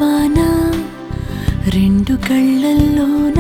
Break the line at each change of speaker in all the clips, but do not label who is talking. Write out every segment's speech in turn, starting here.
వాన రెండు కళ్ళల్లోన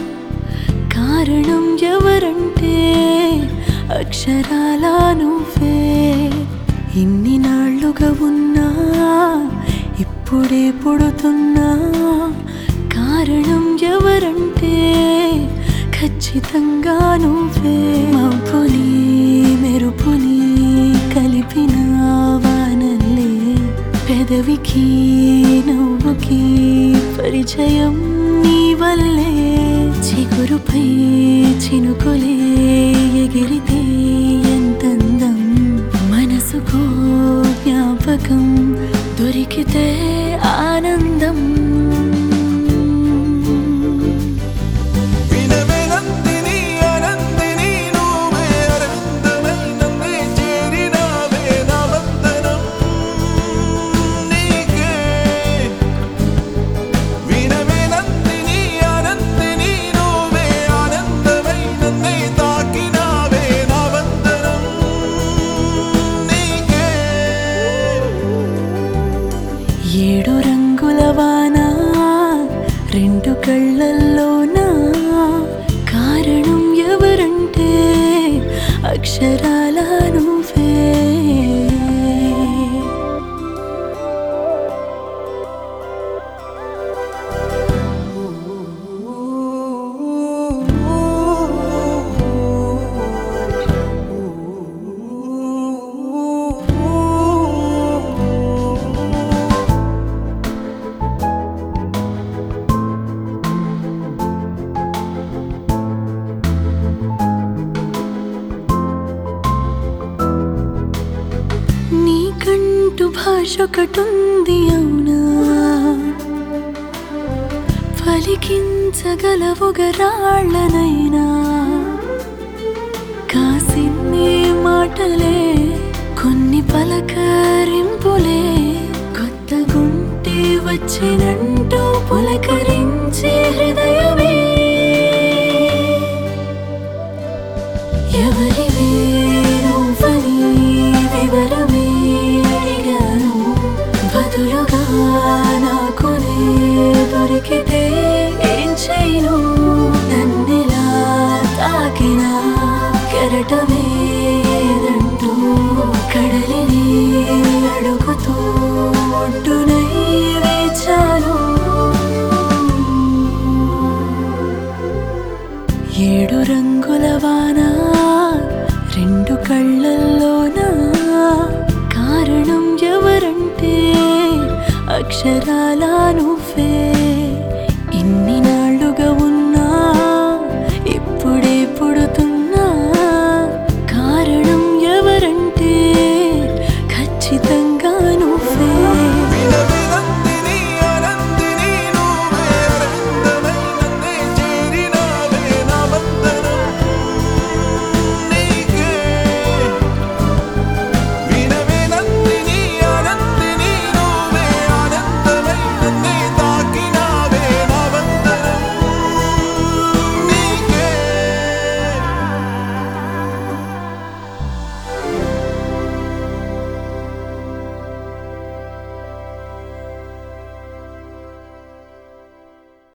కారణం ఎవరంటే అక్షరాల నువ్వే. ఇన్ని నాళ్ళుగా ఉన్నా ఇప్పుడే పుడుతున్నా కారణం ఎవరంటే ఖచ్చితంగా నువ్వే. మబ్బుని మెరుపుని కలిపిన వానల్లే పెదవికి నవ్వుకి పరిచయం నీ వల్లే. చిగురుపై చినుకులే ఎగిరితే ఎంతందం, మనసుకు జ్ఞాపకం దొరికితే ఆనందం. ఏడు రంగుల వాన రెండు కళ్ళల్లోన కారణం ఎవరంటే అక్షరాల నువ్వే. నీకంటూ భాషొకటుంది అవునా, పలికించగలవుగా రాళ్ళనైనా. కాసిన్ని మాటలే కొన్ని పలకరింపులే కొత్త గుంటి వచ్చినంటూ పులకరించే హృదయమే. ఎవరివే నువ్వని వివరమే అడిగాను, బదులుగా నాకునే దొరికితే ఏం చేయను. నన్నెలా తాకినా కెరటమేదంటూ కడలిని అడుగుతూ ఒడ్డునై వేచాను. ఏడు రంగుల వాన రెండు కళ్ళల్లోన కారణం ఎవరంటే అక్షరాల నువ్వే.